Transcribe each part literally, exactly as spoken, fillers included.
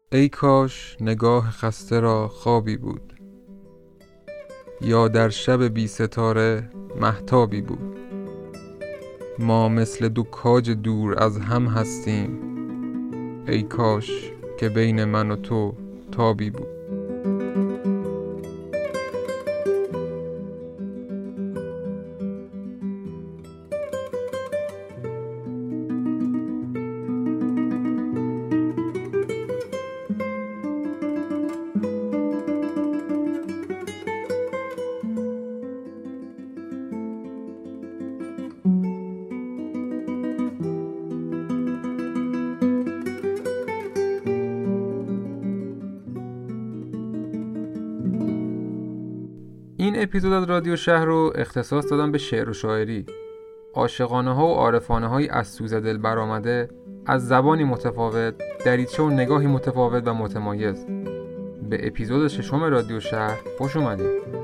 ای کاش نگاه خسته را خوابی بود، یا در شب بی ستاره مهتابی بود. ما مثل دو کاج دور از هم هستیم، ای کاش که بین من و تو تابی بود. این اپیزود از رادیو شهر رو اختصاص دادم به شعر و شاعری. عاشقانه ها و عارفانه های از سوز دل برآمده، از زبانی متفاوت، دریچه و نگاهی متفاوت و متمایز. به اپیزود ششم رادیو شهر خوش اومدید.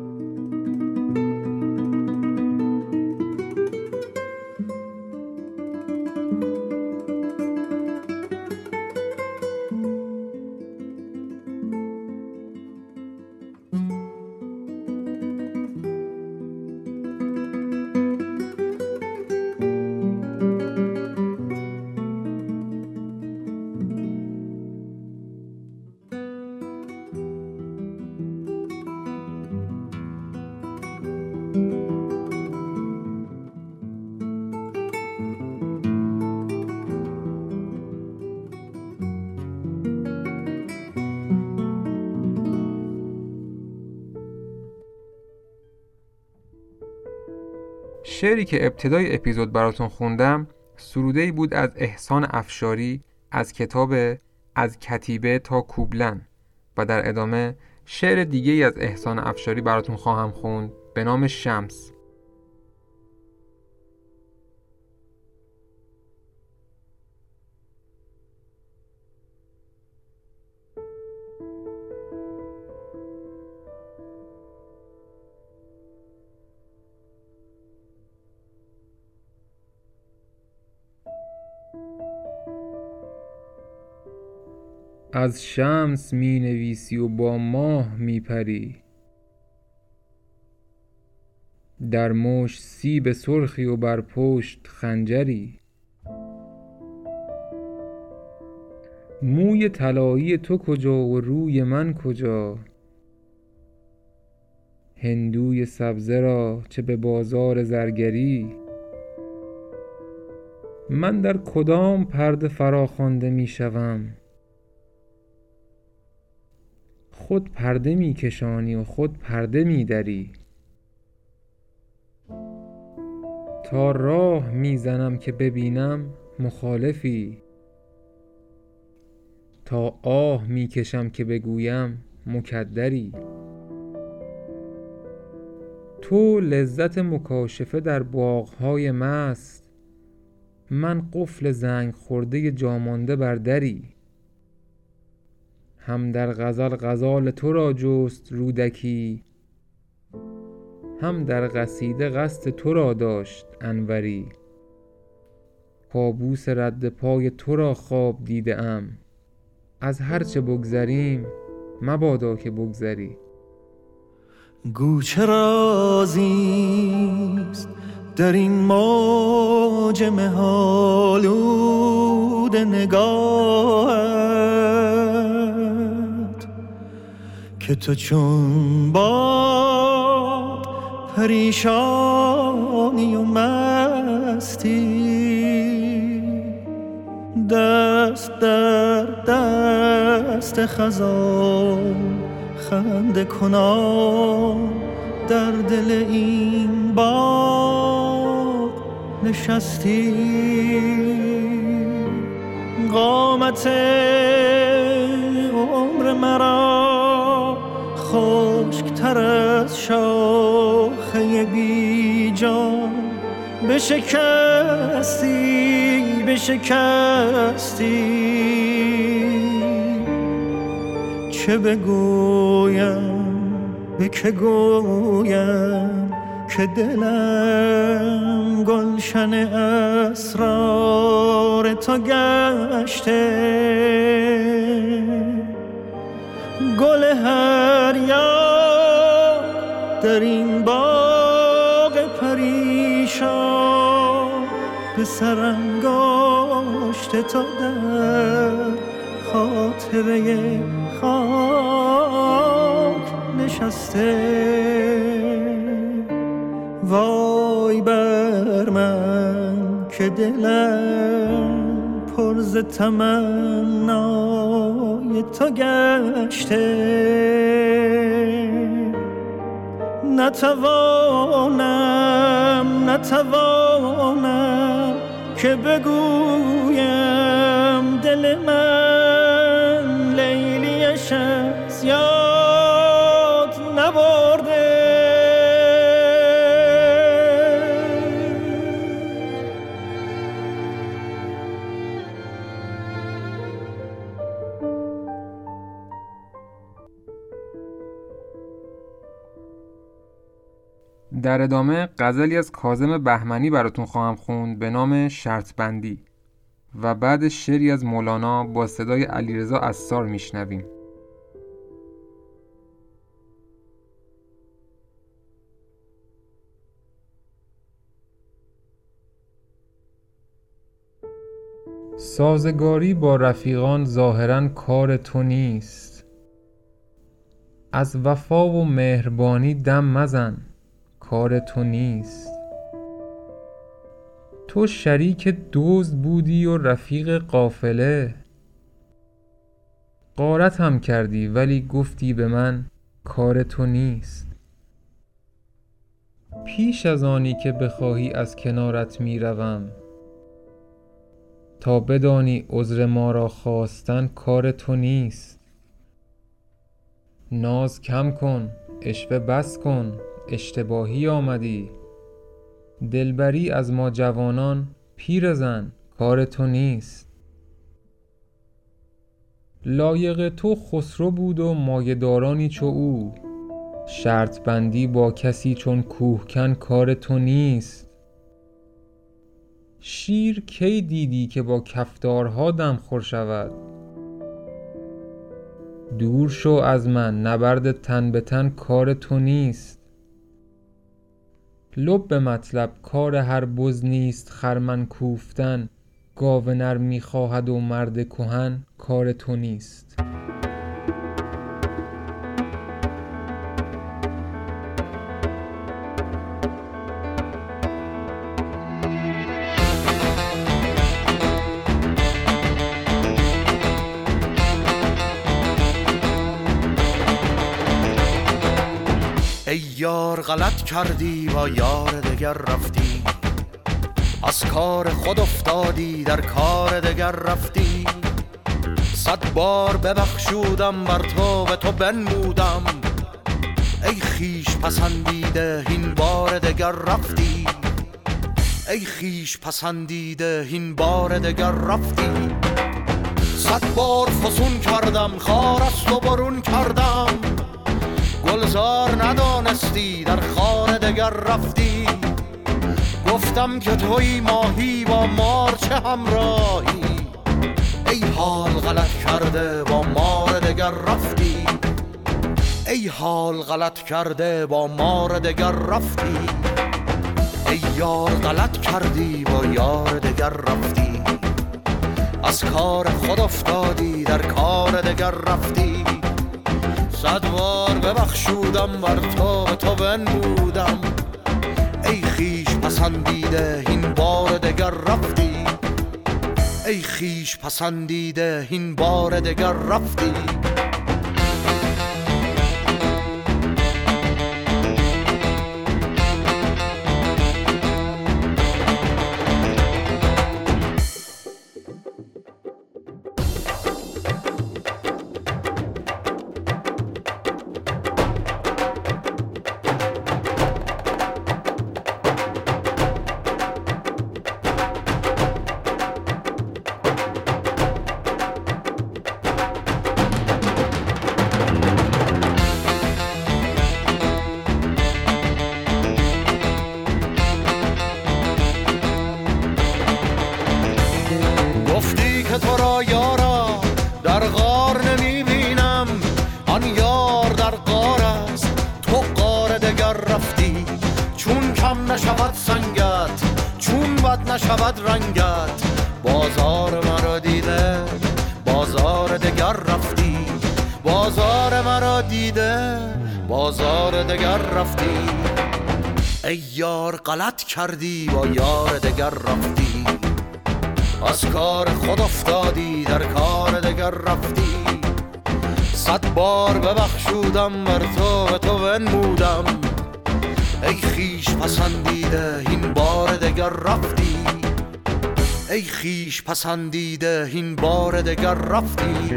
شعری که ابتدای اپیزود براتون خوندم سروده‌ای بود از احسان افشاری از کتاب از کتیبه تا کوبلن و در ادامه شعر دیگه‌ای از احسان افشاری براتون خواهم خوند به نام شمس. از شمس می نویسی و با ماه می پری، در مشت سیب سرخی و بر پشت خنجری. موی طلایی تو کجا و روی من کجا، هندوی سبزه را چه به بازار زرگری. من در کدام پرده فراخوانده می شوم، خود پرده می کشانی و خود پرده می دری. تا راه می زنم که ببینم مخالفی، تا آه می کشم که بگویم مکدری. تو لذت مکاشفه در باغ‌های مست، من قفل زنگ خورده جامانده بر دری. هم در غزل غزال تو را جست رودکی، هم در قصیده قصد تو را داشت انوری. کابوس رد پای تو را خواب دیده ام، از هرچه بگذریم مبادا که بگذری. گو چه رازیست در این موج مه‌آلود نگاهت، که تو چون باد پریشانی و مستی. دست در دست خزان خنده کنان در دل این باغ نشستی. قامت عمر مرا خشک‌تر از شاخه بی جان بشکستی بشکستی. چه بگویم به که گویم که دلم گلشن اسرار تو گشته، گل هر یاد در این باغ پریشان به سرانگشته تا در خاطره خاک نشسته. وای بر من که دلم پر ز تمنای تو گشته، نتوانم نتوانم که بگویم دل من لیلیش از یاد نبرده. در ادامه غزلی از کاظم بهمنی براتون خواهم خوند به نام شرط بندی و بعد شعری از مولانا با صدای علیرضا عصار میشنویم. سازگاری با رفیقان ظاهراً کار تو نیست، از وفا و مهربانی دم مزن کار تو نیست. تو شریک دزد بودی و رفیق قافله، غارت هم کردی ولی گفتی به من کار تو نیست. پیش از آنی که بخواهی از کنارت می روم، تا بدانی عذر ما را خواستن کار تو نیست. ناز کم کن، عشوه بس کن، اشتباهی آمدی. دلبری از ما جوانان پیرزن کار تو نیست. لایق تو خسرو بود و مایه‌دارانی چو او، شرط بندی با کسی چون کوهکن کار تو نیست. شیر کی دیدی که با کفتارها دمخور شود؟ دور شو از من، نبرد تن به تن کار تو نیست. لب به مطلب، کار هر بز نیست خرمن کوفتن. گاو نر می خواهد و مرد کهن کار تو نیست. ای یار غلط کردی با یار دگر رفتی، از کار خود افتادی در کار دگر رفتی. صد بار ببخشودم بر تو و تو بنمودم، ای خیش پسندیده هین بار دگر رفتی. ای خیش پسندیده هین بار دگر رفتی. صد بار فسون کردم خار از تو برون کردم، گلزار ندانستی در خانه دگر رفتی. گفتم که توی ماهی با مار چه همراهی، ای حال غلط کرده با مار دگر رفتی. ای حال غلط کرده با مار دگر رفتی. ای یار غلط کردی با یار دگر رفتی، از کار خود افتادی در کار دگر رفتی. صد بار ببخشودم بر تو و تو بنمودم، ای خیش پسندیده هین بار دگر رفتی. ای خیش پسندیده هین بار دگر رفتی. را یارا در غار نمیبینم، آن یار در غار است تو غار دگر رفتی. چون کم نشود سنگت، چون بد نشود رنگت، بازار مرا دیده بازار دگر رفتی. بازار مرا دیده بازار دگر رفتی. ای یار غلط کردی با یار دگر رفتی، از کار خود افتادی در کار دگر رفتی. صد بار ببخشودم بر تو و تو بنمودم، ای خیش پسندیده این بار دگر رفتی. ای خیش پسندیده این بار دگر رفتی.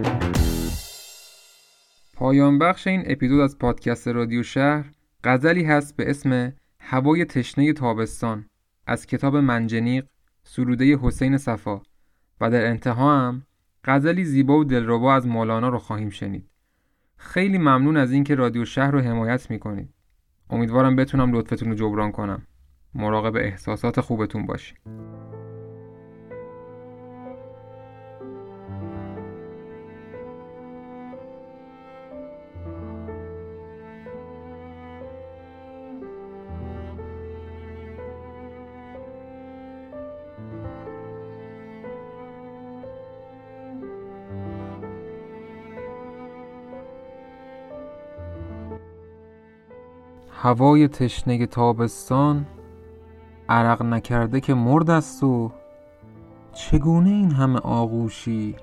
پایان بخش این اپیزود از پادکست رادیو شهر غزلی هست به اسم هوای تشنه تابستان از کتاب منجنیق سروده حسین صفا و در انتها هم غزلی زیبا و دلربا از مولانا رو خواهیم شنید. خیلی ممنون از این که رادیو شهر رو حمایت میکنید. امیدوارم بتونم لطفتون رو جبران کنم. مراقب احساسات خوبتون باشید. هوای تشنه تابستان عرق نکرده که مرد است و چگونه این همه آغوشی.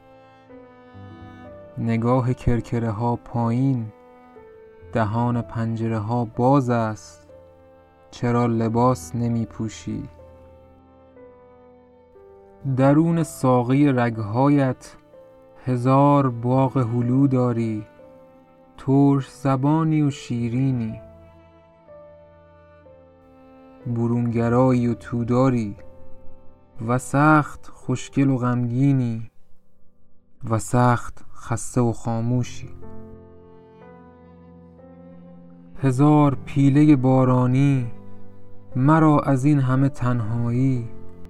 نگاه کرکره ها پایین، دهان پنجره ها باز است، چرا لباس نمی پوشی. درون ساقه رگهایت هزار باغ هلو داری، ترش زبانی و شیرینی. برونگرایی و توداری و سخت خوشگل و غمگینی و سخت خسته و خاموشی. هزار پیله بارانی مرا از این همه تنهایی،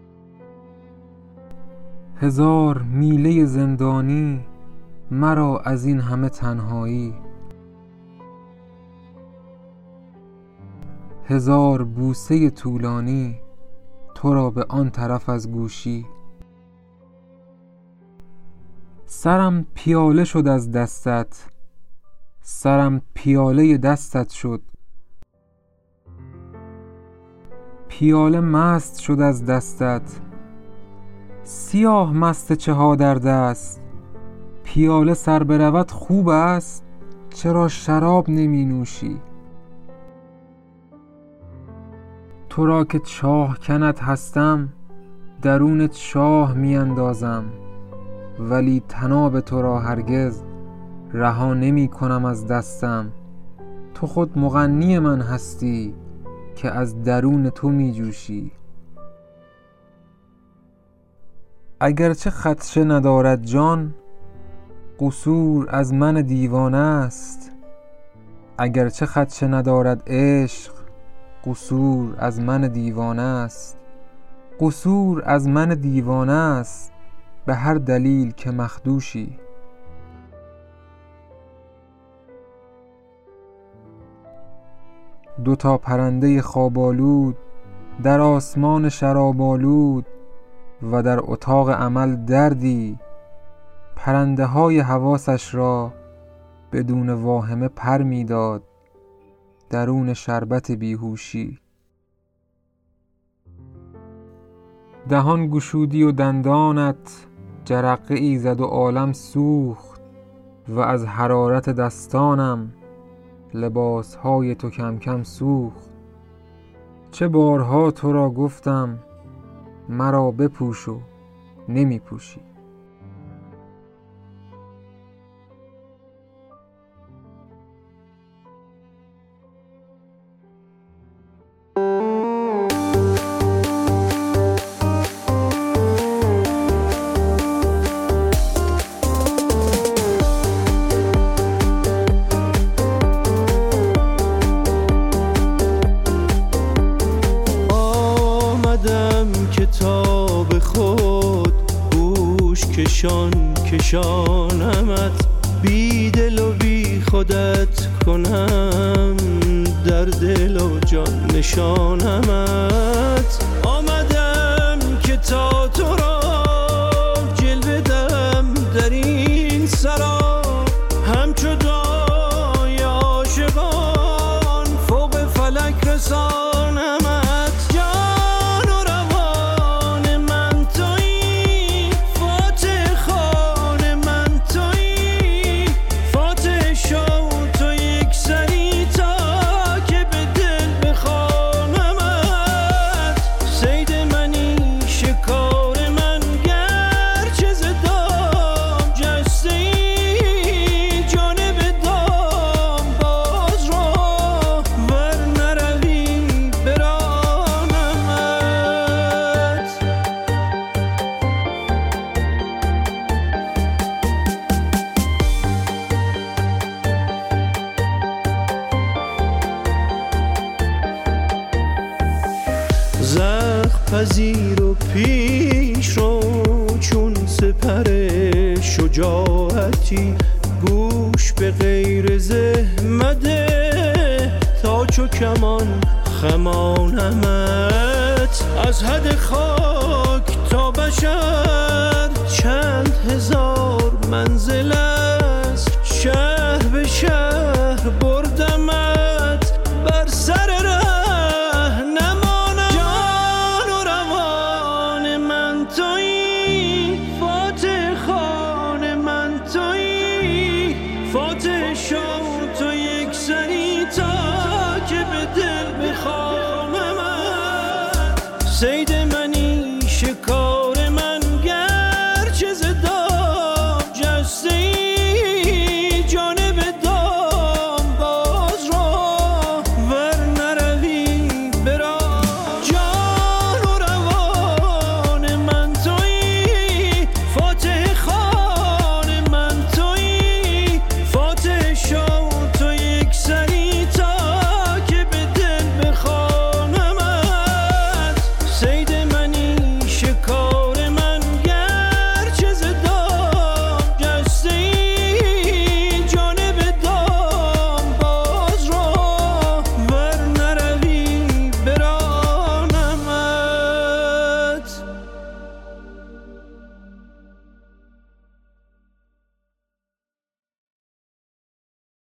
هزار میله زندانی مرا از این همه تنهایی. هزار بوسه طولانی تو را به آن طرف از گوشی. سرم پیاله شد از دستت، سرم پیاله دستت شد. پیاله مست شد از دستت، سیاه مست چه ها در دست. پیاله سر برود خوب است، چرا شراب نمی نوشی. تو را که چاه کنت هستم، درونت شاه می اندازم. ولی طناب تو را هرگز رها نمی کنم از دستم. تو خود مغنی من هستی که از درون تو می جوشی. اگرچه خدشه ندارد جان، قصور از من دیوانه است. اگرچه خدشه ندارد عشق، قصور از من دیوانه است. قصور از من دیوانه است به هر دلیل که مخدوشی. دو تا پرنده خوابالود در آسمان شرابالود و در اتاق عمل دردی. پرنده های حواسش را بدون واهمه پر می داد درون شربت بیهوشی. دهان گشودی و دندانت جرقه ای زد و عالم سوخت و از حرارت دستانم لباس های تو کم کم سوخت. چه بارها تو را گفتم مرا بپوش و نمی پوشی. کتاب خود چشان کشانمت، بی دل و بی خودت کنم، در دل و جان نشانمت. آمدم که تا تو را جلوه دم در این سرا، همچو دای عاشقان فوق فلک رسانمت. جان و روان من تویی، فاتح خان من تویی، فاتح شو تو یک سری تا که به دل بخوانمت. صید منی شکار من گرچه ز دام جسته ای، جانب دام باز رو ور نروی برانمت. زخم پذیر و پیش رو چون سپر شجاعتی، گوش به غیر زحمده تا چو کمان خمانمت. از حد خاک تا بشر چند هزار منزل است، شهر به شهر بردمت بر سر ره نمانم. جان و روان من تویی،